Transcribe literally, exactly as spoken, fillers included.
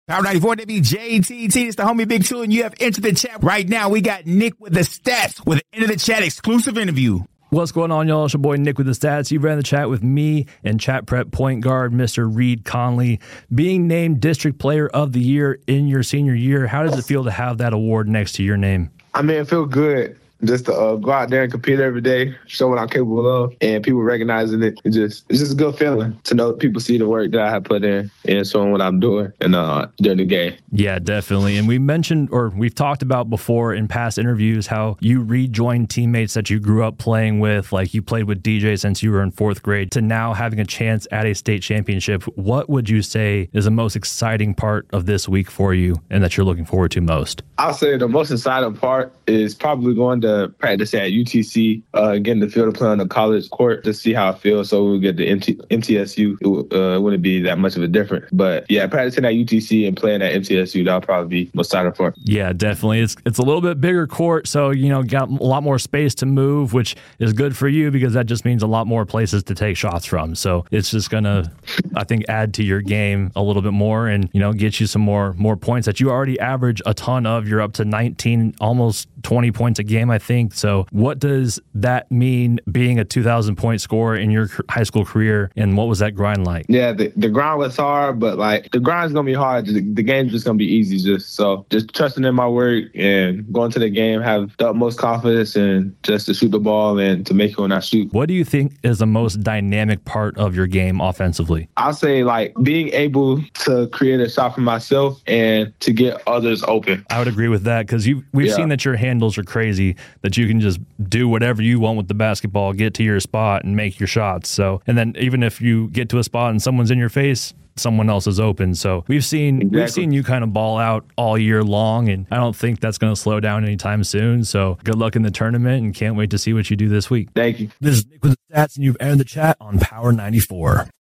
Power ninety-four W J T T, it's the homie Big Two, and you have entered the chat right now. We got Nick with the stats with an Enter the Chat exclusive interview. What's going on, y'all? It's your boy Nick with the stats. You ran the chat with me and Chat Prep point guard Mister Reed Conley. Being named District Player of the Year in your senior year, how does it feel to have that award next to your name? I mean, it feels good. Just to uh, go out there and compete every day, show what I'm capable of, and people recognizing it. It's just it's just a good feeling to know people see the work that I have put in and showing what I'm doing and uh, during the game. Yeah, definitely. And we mentioned, or we've talked about before in past interviews, how you rejoined teammates that you grew up playing with, like you played with D J since you were in fourth grade, to now having a chance at a state championship. What would you say is the most exciting part of this week for you and that you're looking forward to most? I'll say the most exciting part is probably going to practice at U T C, uh, getting the field to play on the college court to see how it feels. So we'll get the M T- M T S U. It uh, wouldn't be that much of a difference. But yeah, practicing at U T C and playing at M T S U, that'll probably be most exciting part. Yeah, definitely. It's it's a little bit bigger court, so you know, got a lot more space to move, which is good for you because that just means a lot more places to take shots from. So it's just gonna, I think, add to your game a little bit more and you know, get you some more more points that you already average a ton of. You're up to nineteen, almost twenty points a game, I think. So what does that mean being a two thousand point scorer in your high school career, and what was that grind like? Yeah, the, the grind was hard, but like the grind's going to be hard. The, the game's just going to be easy. Just so just trusting in my work and going to the game, have the utmost confidence and just to shoot the ball and to make it when I shoot. What do you think is the most dynamic part of your game offensively? I'll say like being able to create a shot for myself and to get others open. I would agree with that because you we've yeah. seen that your handles are crazy, that you can just do whatever you want with the basketball, get to your spot and make your shots. So, and then even if you get to a spot and someone's in your face, someone else is open. So we've seen exactly. we've seen you kind of ball out all year long, and I don't think that's going to slow down anytime soon. So good luck in the tournament, and can't wait to see what you do this week. Thank you. This is Nick with the stats, and you've entered the chat on Power ninety-four.